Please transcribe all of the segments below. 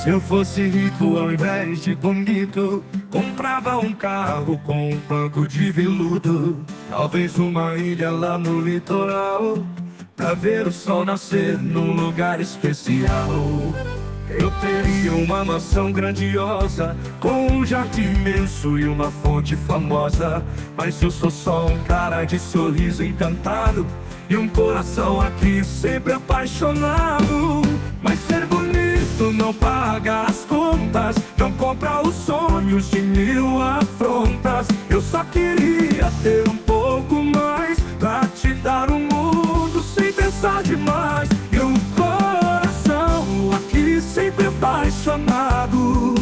Se eu fosse rico ao invés de bonito, comprava um carro com um banco de veludo. Talvez uma ilha lá no litoral, pra ver o sol nascer num lugar especial. Eu teria uma mansão grandiosa, com um jardim imenso e uma fonte famosa. Mas eu sou só um cara de sorriso encantado e um coração aqui sempre apaixonado. Mas ser bonito não paga as contas, não compra os sonhos de mil afrontas. Eu só queria ter um pouco mais pra te dar um mundo sem pensar demais. E um coração aqui sempre apaixonado.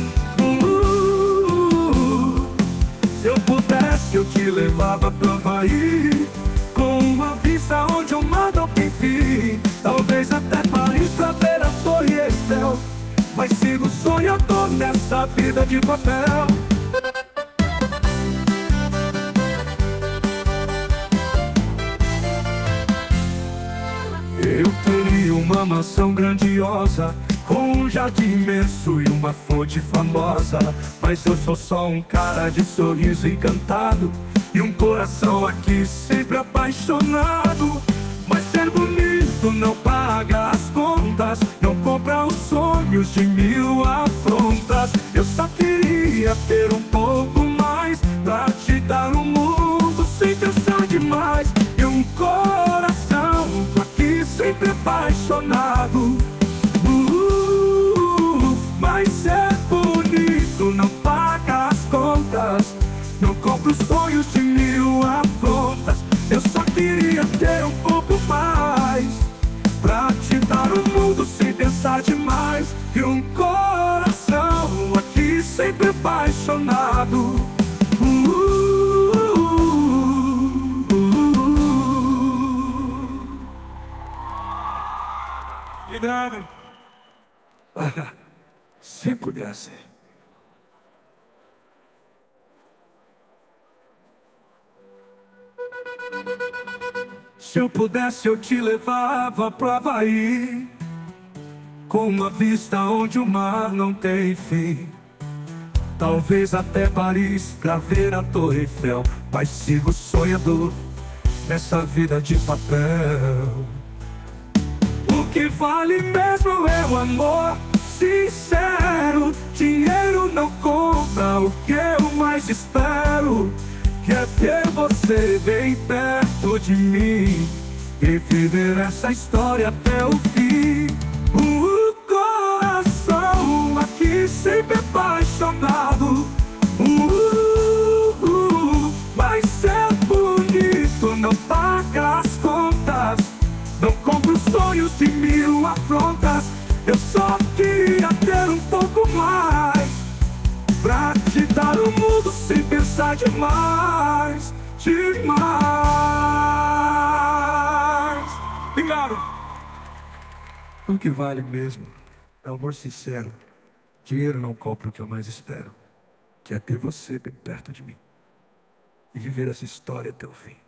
Se eu pudesse eu te levava pro Havaí, com uma vista onde o mar não tem fim. Talvez até Paris pra ver a Torre Eiffel, mas sigo sonhador nessa vida de papel. Eu teria uma mansão grandiosa, com um jardim imenso e uma fonte famosa. Mas eu sou só um cara de sorriso encantado e um coração aqui sempre apaixonado. Mas ser bonito não paga as contas, não compra os sonhos de mil afrontas. Eu só queria ter um pouco mais pra te dar um mundo sem pensar demais. E um coração aqui sempre apaixonado. Mas ser bonito não paga as contas, não compra os sonhos de mil afrontas. Eu só queria ter um pouco mais pra te dar um mundo sem pensar demais. E um coração aqui sempre apaixonado. Obrigado. Se pudesse. Se eu pudesse eu te levava pro Havaí, com uma vista onde o mar não tem fim. Talvez até Paris pra ver a Torre Eiffel, mas sigo sonhador nessa vida de papel. O que vale mesmo é o amor sincero. Dinheiro não compra o que eu mais espero, que é ter você bem perto de mim e viver essa história até o fim. O coração aqui sempre apaixonado. Mas ser bonito não paga as contas, não compra os sonhos de mil afrontas. Eu só queria ter um pouco mais pra te dar o mundo sem pensar demais, demais. Obrigado. O que vale mesmo é o amor sincero. Dinheiro não compra o que eu mais espero, que é ter você bem perto de mim e viver essa história até o fim.